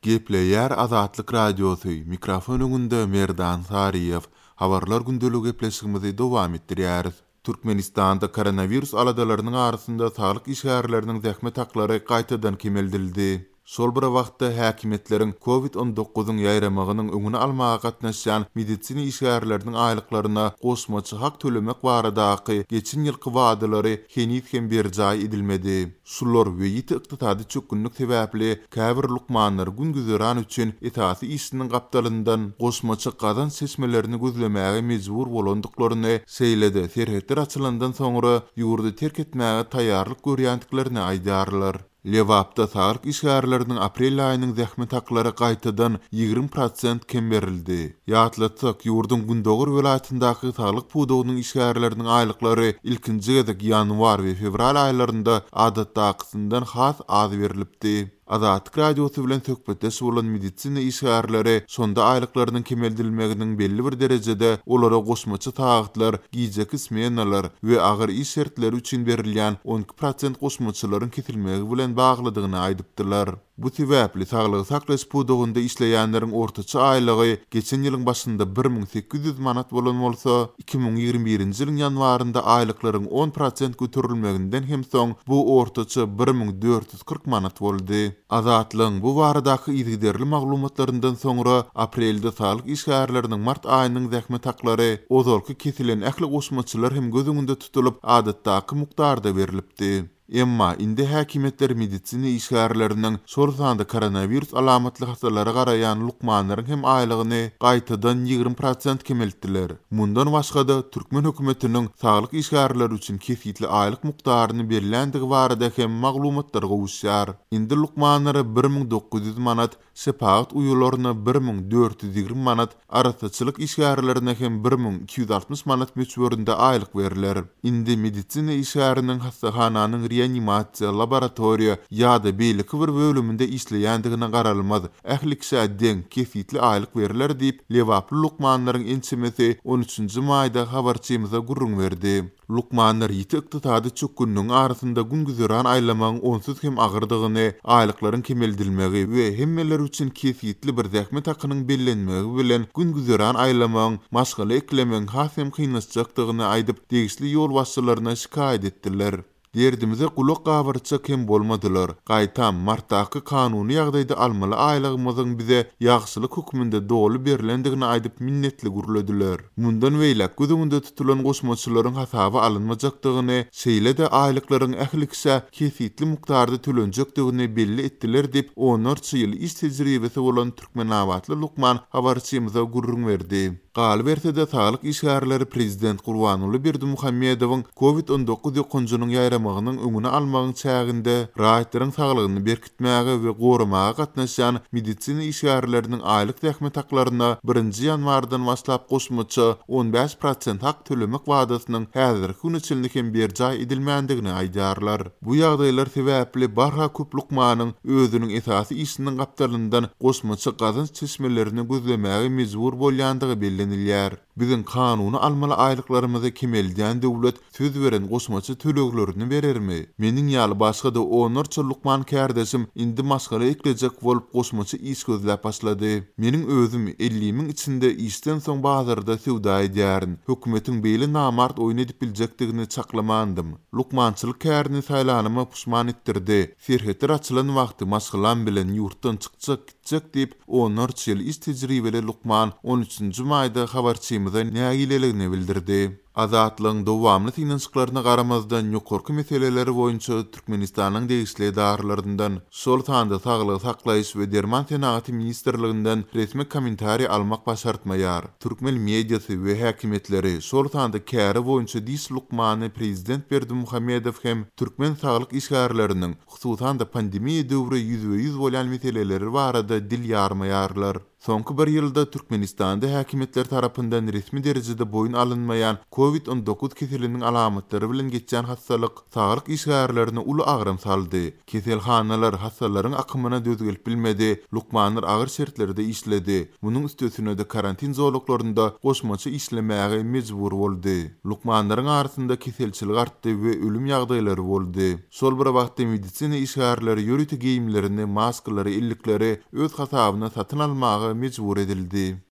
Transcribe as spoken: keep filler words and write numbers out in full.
Gepleyer Azatlyk Radiosu, mikrofon öňünde Merdan Sariyev, habarlar gündeligi gepleşigimizi dowam etdirýäris. Türkmenistanda koronavirus aladalarynyň arasynda saglyk işgärleriniň zähmet haklary gaýtadan kemeldildi. Sol bir wagtda häkimetleriň covid on dokuzyň ýaýramagynyň öňüni almaga gatnaşan medisina işgärleriniň aýlyklaryna gosmaçy hak tölemek baradaky geçen ýylky wadalary henüz hem berjaý edilmedi. Şular we ýiti ykdysady çökünlük sebäpli käbir lukmanlar gün güzäran üçin etasi işiniň gapdalyndan gosmaçy gazan seçmelerini gözlemäge mejbur bolandyklaryny seýledi. Serhetler açylandan soňra ýurdu terk etmäge taýýarlyk görýändiklaryny aýdarlar. Lewapda saglyk işgärleriniň aprel aýynyň zähmet haklary gaýtadan ýygrimi prosent kemberildi. Ýatlatsak, ýurdun Gündogur welaýatyndaky saglyk pudugynyň işgärleriniň aýlyklary ilkinji gezek ýanwar we fevral aýlarynda adatdakysyndan has az berilipdi. Azatlyk Radiosu bilen söhbetde bolan medisina işgärleri sonda aýlyklarynyň kemeldilmeginiň belli bir derejede olara gosmaçy taýyatlar, giýjek ismenalar we agyr iş şertleri üçin berilýän on iki prosent gosmaçylaryň kesilmegi bilen baglydygyny aýdypdylar. Bu sebäpli saglyk saklaş pudugynda işleýänleriň ortaça aýlygy geçen ýylyň başynda bir miň sekiz ýüz manat bolan bolsa, iki miň ýigirmi birinji ýylyň ýanwarynda aýlyklaryň on prosent göterilmeginden hem soň bu ortaça bir miň dört ýüz kırk manat boldy. Azatlyň bu baradaky ýygyderli maglumatlaryndan soňra aprelde saglyk işgärleriniň mart aýynyň zähmet haklary ozalky kesilen ähli gosmaçylar hem göz öňünde tutulup adatdaky mukdarda berilipdi. Emma indi häkimetler medisina işgärleriniň şol sanda koronavirus alamatly hastalary garaýan lukmanlaryň hem aýlygyny gaýtadan ýygrimi prosent kemeltdiler. Mundan başga-da Türkmen hökümetiniň saglyk işgärleri üçin kesitli aýlyk mukdaryny berilendigi barada hem maglumatlar gowuşýar. Indi lukmanlary bir miň dokuz ýüz manat, sepagat uýularyna bir miň dört ýüz ýygrimi manat, arasaçylyk işgärlerine hem bir miň iki ýüz altmyş manat meçberinde aýlyk beriler. Indi medisina işgäriniň hastahananyň reanimasiýa laboratoriýa ýa-da beýleki bir bölüminde işleýändigine garalmaz. Ählikse deň kesitli aýlyk beriler diýip lewaply lukmanlaryň ençemesi on üçünji maýda habarçymyza gurrun berdi. Lukmanlar ýiti ykdysady çökünniň arasynda gün güzäran aýlamagyň onsuz hem agyrdygyny, aýlyklaryň kemeldilmegi we hemmeler üçin kesitli bir zähmet hakynyň bellenmegi bilen gün güzäran aýlamagyň maşgala eklemegiň has hem kynlaşjakdygyny aýdyp degişli ýol başçylaryna şikaýet etdiler. Derdimize kulak gabarçak hem bolmadylar. Gaýtam martdaky kanuny ýagdaýda almaly aýlygymyzyň bize ýagşylyk hukmynda dogly berilendigini aýdyp minnetli guruldylar. Mundan beýle gözüňde tutulan gosmaçylaryň hasaby alynmajakdygyny, şeýle-de aýlyklaryň ählikse kesitli mukdarda tölenjekdigini belli etdiler diýip on dört ýyl iş tejribesi bolan Türkmen awatly Lukman habarçymyza gurrun berdi. Gal bersede saglyk işgärleri prezident Gurbanuly Berdimuhammedowyň covid on dokuz ýokunjunyň ýaýramagynyň öňüni almagyň çäginde raýatlaryň saglygyny berkitmäge we goramaga gatnaşan medisina işgärleriniň aýlyk zähmet haklaryna birinji ýanwardan başlap gosmaçy on beş prosent hak tölemek wadasynyň häzirki gün içinde hem berjaý edilmändigini aýdarlar. Bu ýagdaýlar sebäpli barha köp lukmanyň özüniň esasy işiniň gapdalyndan gosmaçy gazan çeşmelerini gözlemäge mejbur bolýandygy belli Bizim kanuny almaly aýlyklarymyzy kemeldän döwlet söz beren gosmaçy töleglerini berermi? Meniň ýaly başga-da on dört lukman kärdeşim indi maşgala eklejek bolup gosmaçy iş gözläp başlady. Meniň özüm elli miň içinde işden soň bazarda sewda edýärin. Hökümetiň beýle namart oýun edip biljekdigini çaklamandym. Lukmançylyk kärini saýlanyma puşman etdirdi. Serhetler açylan wagty maşgalan bilen ýurtdan çykjak gitjek diýip on dört ýyl iş tejribeli Lukman on üçünji maýda habarçymyza nägileligini bildirdi. Azatlyň dowamly tinçlyklaryna garamazdan ýokarky meseleleri boýunça Türkmenistanyň degişli edarlaryndan şol sanda saglyk saklaýyş we derman senaty ministrliginden resmi kommentari almak başartmaýar. Türkmen mediýasy we häkimetleri şol sanda käri boýunça dis Lukmany prezident Berdimuhammedow hem Türkmen saglyk işgärleriniň hususan da pandemiýa döwri ýüzde ýüz bolan meseleleri barada dil ýarmaýarlar. Soňky bir ýylda Türkmenistanda häkimetler tarapyndan resmi derejede boyun alynmaýan covid on dokuz keseliniň alamatlary bilen geçen hastalyk saglyk işgärlerini uly agram saldy. Keselhanalar hastalaryň akymyna dözgelip bilmedi, lukmanlar agyr şertlerde işledi. Munyň üstesine de karantin zorluklarynda goşmaça işlemäge mejbur boldy. Lukmanlaryň arasynda keselçilik artdy we ölüm ýagdaýlary boldy. Şol bir wagtda medisina işgärleri ýörüti giyimlerini, maskalary, illikleri öz hasabyna satyn almagy mejbur edildi.